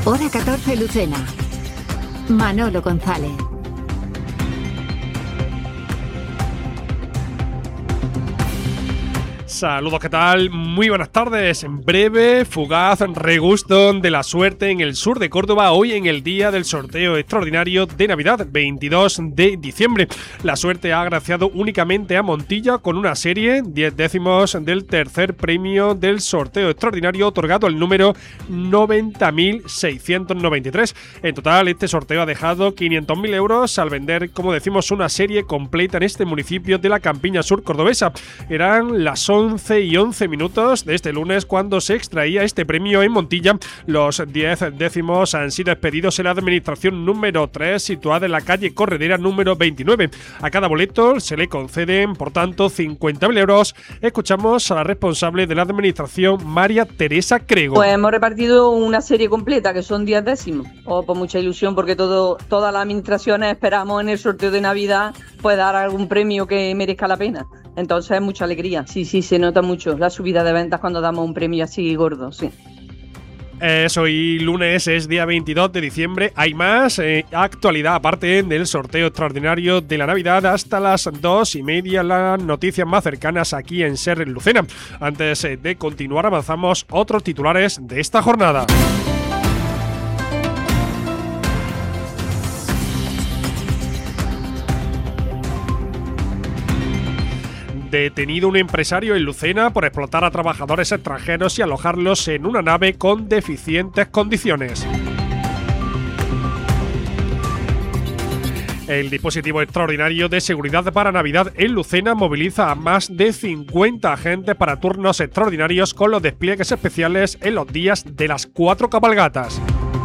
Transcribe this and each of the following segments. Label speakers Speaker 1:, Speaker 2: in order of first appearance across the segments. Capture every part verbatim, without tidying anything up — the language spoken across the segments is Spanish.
Speaker 1: Hora catorce, Lucena. Manolo González.
Speaker 2: Saludos, ¿qué tal? Muy buenas tardes. En breve, fugaz regusto de la suerte en el sur de Córdoba, hoy en el día del sorteo extraordinario de Navidad, veintidós de diciembre. La suerte ha agraciado únicamente a Montilla con una serie, diez décimos del tercer premio del sorteo extraordinario, otorgado el número noventa mil seiscientos noventa y tres. En total, este sorteo ha dejado quinientos mil euros al vender, como decimos, una serie completa en este municipio de la campiña sur cordobesa. Eran las once y once minutos de este lunes cuando se extraía este premio en Montilla. Los diez décimos han sido expedidos en la administración número tres, situada en la calle Corredera número veintinueve. A cada boleto se le conceden, por tanto, cincuenta mil euros. Escuchamos a la responsable de la administración, María Teresa Crego.
Speaker 3: Pues hemos repartido una serie completa, que son diez décimos. Oh, pues mucha ilusión, porque todo, todas las administraciones esperamos en el sorteo de Navidad pues dar algún premio que merezca la pena. Entonces, mucha alegría. Sí, sí, se nota mucho la subida de ventas cuando damos un premio así gordo, sí.
Speaker 2: Es hoy lunes, es día veintidós de diciembre. Hay más eh, actualidad aparte del sorteo extraordinario de la Navidad hasta las dos y media. Las noticias más cercanas aquí en Ser Lucena. Antes eh, de continuar, avanzamos otros titulares de esta jornada. Detenido un empresario en Lucena por explotar a trabajadores extranjeros y alojarlos en una nave con deficientes condiciones. El dispositivo extraordinario de seguridad para Navidad en Lucena moviliza a más de cincuenta agentes para turnos extraordinarios con los despliegues especiales en los días de las cuatro cabalgatas.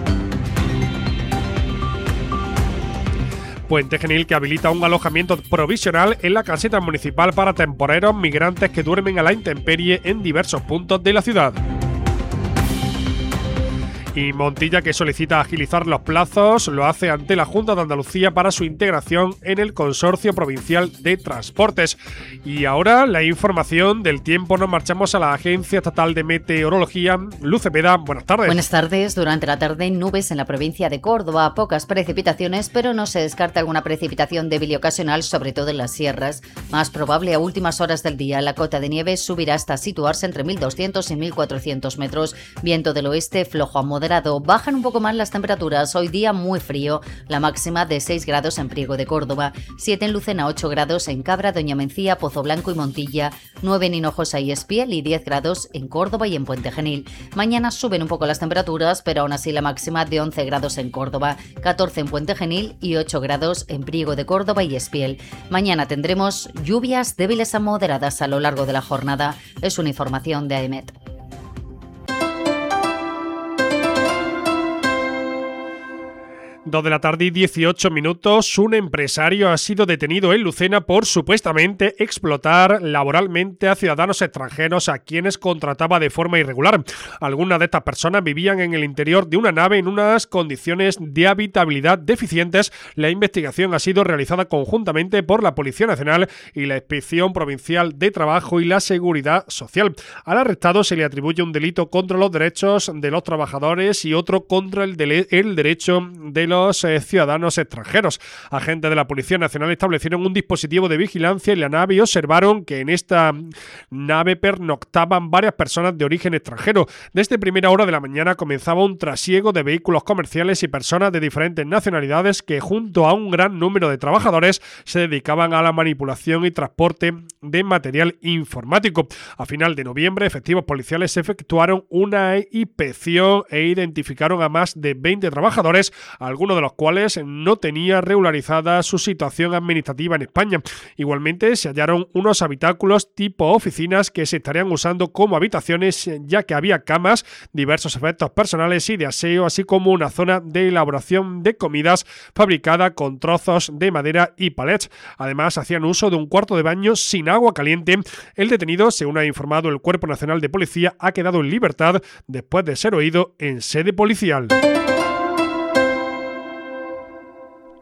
Speaker 2: Puente Genil, que habilita un alojamiento provisional en la caseta municipal para temporeros migrantes que duermen a la intemperie en diversos puntos de la ciudad. Y Montilla, que solicita agilizar los plazos, lo hace ante la Junta de Andalucía para su integración en el Consorcio Provincial de Transportes. Y ahora la información del tiempo. Nos marchamos a la Agencia Estatal de Meteorología. Luz Cepeda, buenas tardes.
Speaker 4: Buenas tardes. Durante la tarde, nubes en la provincia de Córdoba, pocas precipitaciones, pero no se descarta alguna precipitación débil y ocasional, sobre todo en las sierras. Más probable a últimas horas del día. La cota de nieve subirá hasta situarse entre mil doscientos y mil cuatrocientos metros. Viento del oeste flojo a moderado. Bajan un poco más las temperaturas. Hoy día muy frío. La máxima de seis grados en Priego de Córdoba, siete en Lucena, ocho grados en Cabra, Doña Mencía, Pozo Blanco y Montilla, nueve en Hinojosa y Espiel y diez grados en Córdoba y en Puente Genil. Mañana suben un poco las temperaturas, pero aún así la máxima de once grados en Córdoba, catorce en Puente Genil y ocho grados en Priego de Córdoba y Espiel. Mañana tendremos lluvias débiles a moderadas a lo largo de la jornada. Es una información de AEMET.
Speaker 2: dos de la tarde y dieciocho minutos. Un empresario ha sido detenido en Lucena por supuestamente explotar laboralmente a ciudadanos extranjeros a quienes contrataba de forma irregular. Algunas de estas personas vivían en el interior de una nave en unas condiciones de habitabilidad deficientes. La investigación ha sido realizada conjuntamente por la Policía Nacional y la Inspección Provincial de Trabajo y la Seguridad Social. Al arrestado se le atribuye un delito contra los derechos de los trabajadores y otro contra el, de- el derecho de los Los, eh, ciudadanos extranjeros. Agentes de la Policía Nacional establecieron un dispositivo de vigilancia en la nave y observaron que en esta nave pernoctaban varias personas de origen extranjero. Desde primera hora de la mañana comenzaba un trasiego de vehículos comerciales y personas de diferentes nacionalidades que, junto a un gran número de trabajadores, se dedicaban a la manipulación y transporte de material informático. A final de noviembre, efectivos policiales efectuaron una inspección e identificaron a más de veinte trabajadores, algunos de los cuales no tenía regularizada su situación administrativa en España. Igualmente se hallaron unos habitáculos tipo oficinas que se estarían usando como habitaciones, ya que había camas, diversos efectos personales y de aseo, así como una zona de elaboración de comidas fabricada con trozos de madera y palets. Además, hacían uso de un cuarto de baño sin agua caliente. El detenido, según ha informado el Cuerpo Nacional de Policía, ha quedado en libertad después de ser oído en sede policial.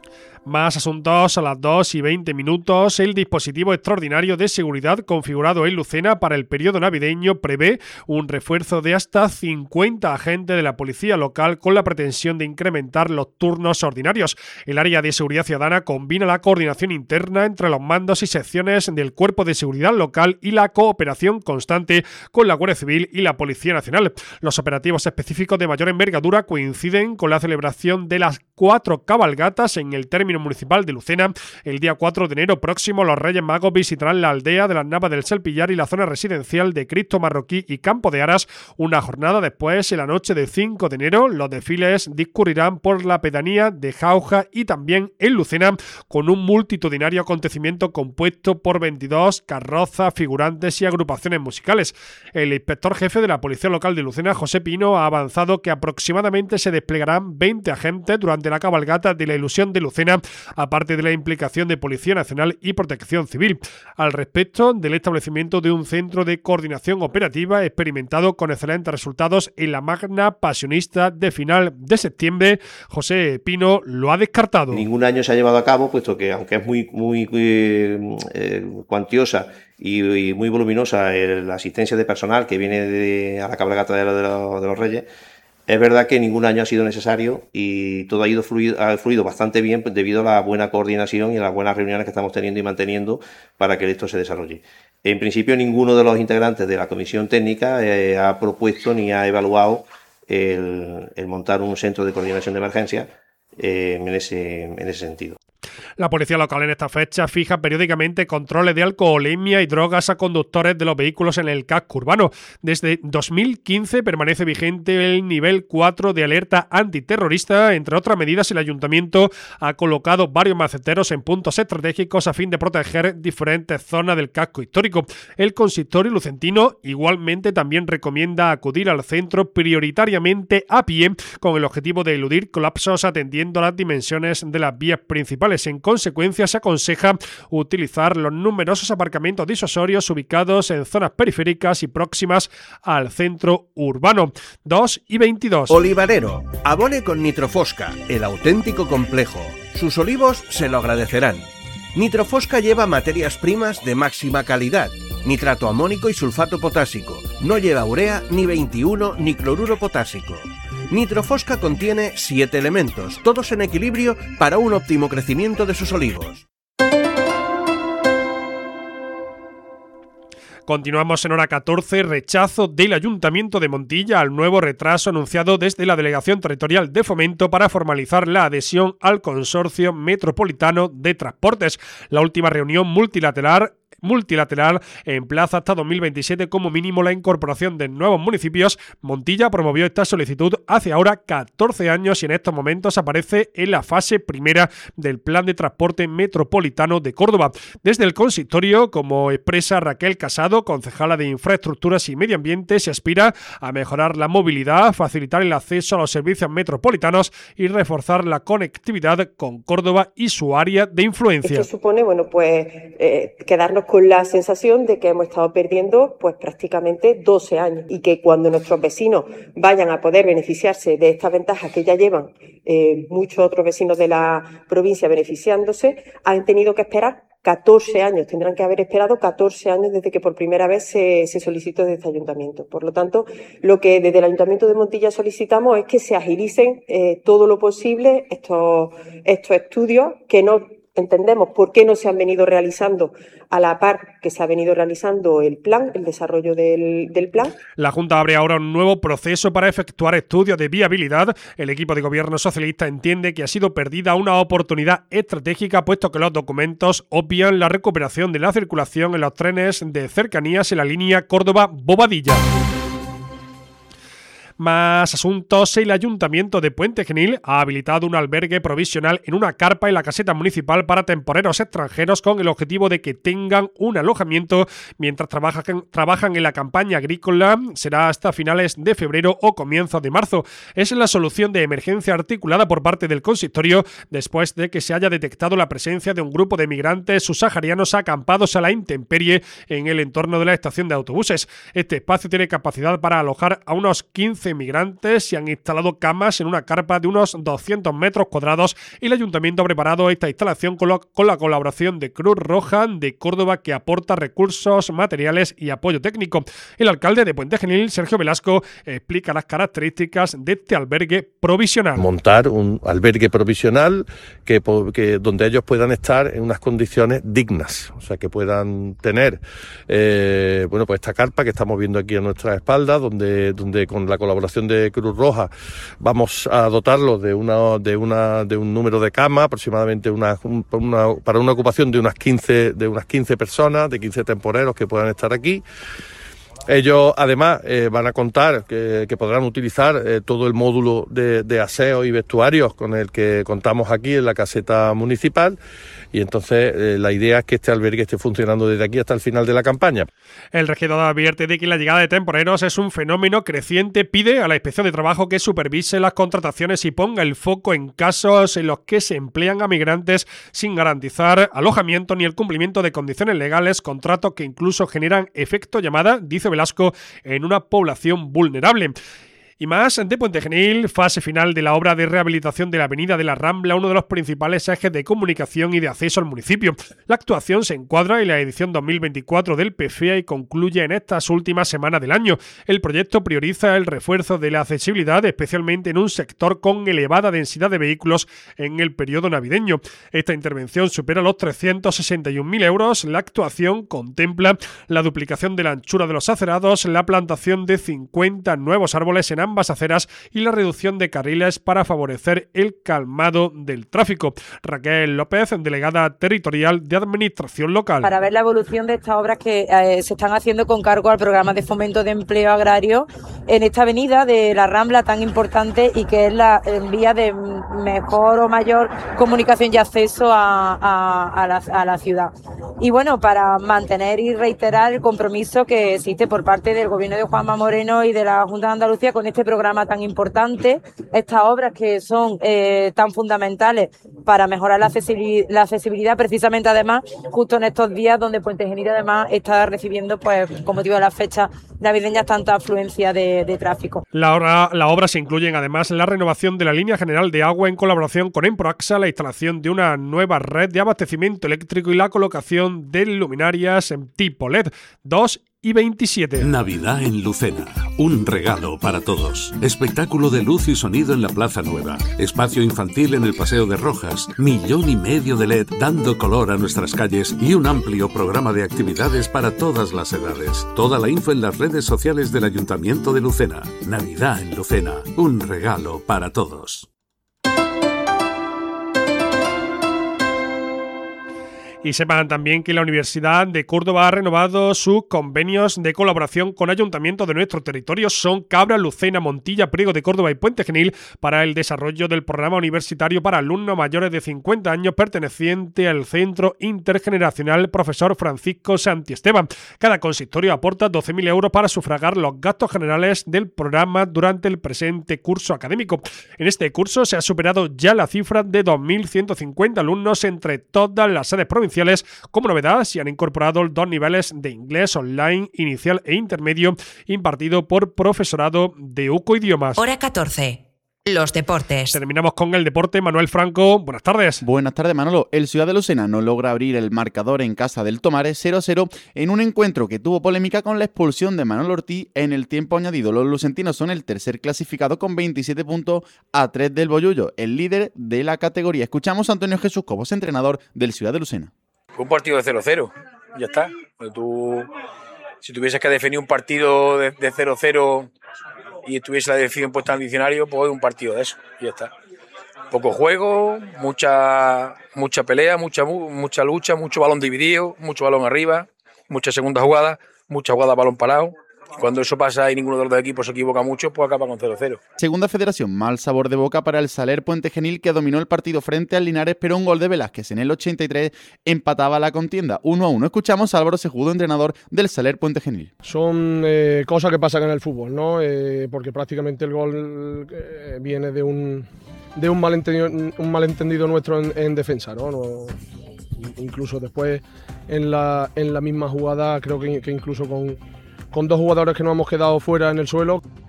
Speaker 2: Más asuntos a las dos y veinte minutos. El dispositivo extraordinario de seguridad configurado en Lucena para el periodo navideño prevé un refuerzo de hasta cincuenta agentes de la policía local con la pretensión de incrementar los turnos ordinarios. El área de seguridad ciudadana combina la coordinación interna entre los mandos y secciones del Cuerpo de Seguridad local y la cooperación constante con la Guardia Civil y la Policía Nacional. Los operativos específicos de mayor envergadura coinciden con la celebración de las cuatro cabalgatas en el término municipal de Lucena. El día cuatro de enero próximo, los Reyes Magos visitarán la aldea de las Navas del Selpillar y la zona residencial de Cristo Marroquí y Campo de Aras. Una jornada después, en la noche del cinco de enero, los desfiles discurrirán por la pedanía de Jauja y también en Lucena, con un multitudinario acontecimiento compuesto por veintidós carrozas, figurantes y agrupaciones musicales. El inspector jefe de la Policía Local de Lucena, José Pino, ha avanzado que aproximadamente se desplegarán veinte agentes durante la cabalgata de la Ilusión de Lucena, aparte de la implicación de Policía Nacional y Protección Civil. Al respecto del establecimiento de un centro de coordinación operativa experimentado con excelentes resultados en la Magna Pasionista de final de septiembre, José Pino lo ha descartado.
Speaker 5: Ningún año se ha llevado a cabo, puesto que aunque es muy, muy eh, cuantiosa y, y muy voluminosa la asistencia de personal que viene de, a la cabalgata de, de, los, de los Reyes, es verdad que ningún año ha sido necesario y todo ha ido fluido, ha fluido bastante bien debido a la buena coordinación y a las buenas reuniones que estamos teniendo y manteniendo para que esto se desarrolle. En principio, ninguno de los integrantes de la comisión técnica eh, ha propuesto ni ha evaluado el, el montar un centro de coordinación de emergencia eh, en, ese, en ese sentido.
Speaker 2: La policía local en esta fecha fija periódicamente controles de alcoholemia y drogas a conductores de los vehículos en el casco urbano. Desde dos mil quince permanece vigente el nivel cuatro de alerta antiterrorista. Entre otras medidas, el ayuntamiento ha colocado varios maceteros en puntos estratégicos a fin de proteger diferentes zonas del casco histórico. El consistorio lucentino igualmente también recomienda acudir al centro prioritariamente a pie con el objetivo de eludir colapsos atendiendo a las dimensiones de las vías principales. En consecuencia, se aconseja utilizar los numerosos aparcamientos disuasorios ubicados en zonas periféricas y próximas al centro urbano. dos y veintidós.
Speaker 6: Olivarero, abone con Nitrofosca, el auténtico complejo. Sus olivos se lo agradecerán. Nitrofosca lleva materias primas de máxima calidad, nitrato amónico y sulfato potásico. No lleva urea, ni veintiuno, ni cloruro potásico. Nitrofosca contiene siete elementos, todos en equilibrio para un óptimo crecimiento de sus olivos.
Speaker 2: Continuamos en hora catorce. Rechazo del Ayuntamiento de Montilla al nuevo retraso anunciado desde la Delegación Territorial de Fomento para formalizar la adhesión al Consorcio Metropolitano de Transportes. La última reunión multilateral multilateral emplaza hasta dos mil veintisiete como mínimo la incorporación de nuevos municipios. Montilla promovió esta solicitud hace ahora catorce años y en estos momentos aparece en la fase primera del Plan de Transporte Metropolitano de Córdoba. Desde el consistorio, como expresa Raquel Casado, concejala de Infraestructuras y Medio Ambiente, se aspira a mejorar la movilidad, facilitar el acceso a los servicios metropolitanos y reforzar la conectividad con Córdoba y su área de influencia.
Speaker 7: Esto supone, bueno, pues eh, quedarnos con la sensación de que hemos estado perdiendo pues prácticamente doce años y que cuando nuestros vecinos vayan a poder beneficiarse de estas ventajas que ya llevan eh, muchos otros vecinos de la provincia beneficiándose, han tenido que esperar catorce años, tendrán que haber esperado catorce años desde que por primera vez se, se solicitó desde este ayuntamiento. Por lo tanto, lo que desde el Ayuntamiento de Montilla solicitamos es que se agilicen eh, todo lo posible estos, estos estudios que no entendemos por qué no se han venido realizando a la par que se ha venido realizando el plan, el desarrollo del, del plan.
Speaker 2: La Junta abre ahora un nuevo proceso para efectuar estudios de viabilidad. El equipo de gobierno socialista entiende que ha sido perdida una oportunidad estratégica, puesto que los documentos obvian la recuperación de la circulación en los trenes de cercanías en la línea Córdoba-Bobadilla. Más asuntos. El Ayuntamiento de Puente Genil ha habilitado un albergue provisional en una carpa en la caseta municipal para temporeros extranjeros con el objetivo de que tengan un alojamiento mientras trabajan, trabajan en la campaña agrícola. Será hasta finales de febrero o comienzos de marzo. Es la solución de emergencia articulada por parte del consistorio después de que se haya detectado la presencia de un grupo de migrantes subsaharianos acampados a la intemperie en el entorno de la estación de autobuses. Este espacio tiene capacidad para alojar a unos quince doce inmigrantes, se han instalado camas en una carpa de unos doscientos metros cuadrados y el Ayuntamiento ha preparado esta instalación con la, con la colaboración de Cruz Roja de Córdoba, que aporta recursos materiales y apoyo técnico. El alcalde de Puente Genil, Sergio Velasco, explica las características de este albergue provisional.
Speaker 8: Montar un albergue provisional que, que donde ellos puedan estar en unas condiciones dignas, o sea, que puedan tener eh, bueno, pues esta carpa que estamos viendo aquí a nuestra espalda, donde, donde con la colaboración de Cruz Roja vamos a dotarlos de una de una de un número de camas, aproximadamente una, una para una ocupación de unas quince de unas quince personas, de quince temporeros que puedan estar aquí. Ellos además eh, van a contar que, que podrán utilizar eh, todo el módulo de, de aseo y vestuarios con el que contamos aquí en la caseta municipal, y entonces eh, la idea es que este albergue esté funcionando desde aquí hasta el final de la campaña.
Speaker 2: El regidor advierte de que la llegada de temporeros es un fenómeno creciente. Pide a la Inspección de Trabajo que supervise las contrataciones y ponga el foco en casos en los que se emplean a migrantes sin garantizar alojamiento ni el cumplimiento de condiciones legales, contratos que incluso generan efecto llamada, dice Velasco, en una población vulnerable. Y más de Puente Genil, fase final de la obra de rehabilitación de la avenida de la Rambla, uno de los principales ejes de comunicación y de acceso al municipio. La actuación se encuadra en la edición dos mil veinticuatro del P F E A y concluye en estas últimas semanas del año. El proyecto prioriza el refuerzo de la accesibilidad, especialmente en un sector con elevada densidad de vehículos en el periodo navideño. Esta intervención supera los trescientos sesenta y un mil euros. La actuación contempla la duplicación de la anchura de los acerados, la plantación de cincuenta nuevos árboles en ambas aceras y la reducción de carriles para favorecer el calmado del tráfico. Raquel López, delegada territorial de Administración Local.
Speaker 9: Para ver la evolución de estas obras que eh, se están haciendo con cargo al programa de fomento de empleo agrario en esta avenida de la Rambla tan importante y que es la vía de mejor o mayor comunicación y acceso a, a, a, la, a la ciudad. Y bueno, para mantener y reiterar el compromiso que existe por parte del Gobierno de Juanma Moreno y de la Junta de Andalucía con este programa tan importante, estas obras que son eh, tan fundamentales para mejorar la accesibilidad, la accesibilidad, precisamente además justo en estos días donde Puente Genil además está recibiendo, pues con motivo de las fechas navideñas, tanta afluencia de, de tráfico.
Speaker 2: La obra, la obra se incluyen además la renovación de la línea general de agua en colaboración con Emproaxa, la instalación de una nueva red de abastecimiento eléctrico y la colocación de luminarias en tipo L E D dos y veintisiete.
Speaker 10: Navidad en Lucena. Un regalo para todos. Espectáculo de luz y sonido en la Plaza Nueva. Espacio infantil en el Paseo de Rojas. Millón y medio de L E D dando color a nuestras calles y un amplio programa de actividades para todas las edades. Toda la info en las redes sociales del Ayuntamiento de Lucena. Navidad en Lucena. Un regalo para todos.
Speaker 2: Y sepan también que la Universidad de Córdoba ha renovado sus convenios de colaboración con ayuntamientos de nuestro territorio. Son Cabra, Lucena, Montilla, Priego de Córdoba y Puente Genil para el desarrollo del programa universitario para alumnos mayores de cincuenta años perteneciente al Centro Intergeneracional Profesor Francisco Santiesteban. Cada consistorio aporta doce mil euros para sufragar los gastos generales del programa durante el presente curso académico. En este curso se ha superado ya la cifra de dos mil ciento cincuenta alumnos entre todas las sedes provinciales. Como novedad, se han incorporado dos niveles de inglés online, inicial e intermedio, impartido por profesorado de U C O Idiomas.
Speaker 11: Hora catorce. Los deportes.
Speaker 2: Terminamos con el deporte. Manuel Franco, buenas tardes.
Speaker 12: Buenas tardes, Manolo. El Ciudad de Lucena no logra abrir el marcador en casa del Tomares cero a cero en un encuentro que tuvo polémica con la expulsión de Manolo Ortiz en el tiempo añadido. Los lucentinos son el tercer clasificado con veintisiete puntos a tres del Bollullo, el líder de la categoría. Escuchamos a Antonio Jesús Cobos, entrenador del Ciudad de Lucena.
Speaker 13: Fue un partido de cero cero, ya está. Tú, si tuvieses que definir un partido de, de cero cero y estuviese la definición puesta en el diccionario, pues un partido de eso, y ya está. Poco juego, mucha mucha pelea, mucha mucha lucha, mucho balón dividido, mucho balón arriba, mucha segunda jugada, mucha jugada balón parado. Cuando eso pasa y ninguno de los dos equipos se equivoca mucho, pues acaba con cero cero.
Speaker 12: Segunda Federación, mal sabor de boca para el Saler Puente Genil, que dominó el partido frente al Linares, pero un gol de Velázquez en el ochenta y tres empataba la contienda uno a uno. Escuchamos a Álvaro Sejudo, entrenador del Saler Puente Genil.
Speaker 14: Son eh, cosas que pasan en el fútbol, ¿no? Eh, porque prácticamente el gol eh, viene de un de un malentendido, un malentendido nuestro en, en defensa, ¿no? no incluso después en la, en la misma jugada, creo que, que incluso con con dos jugadores que nos hemos quedado fuera en el suelo.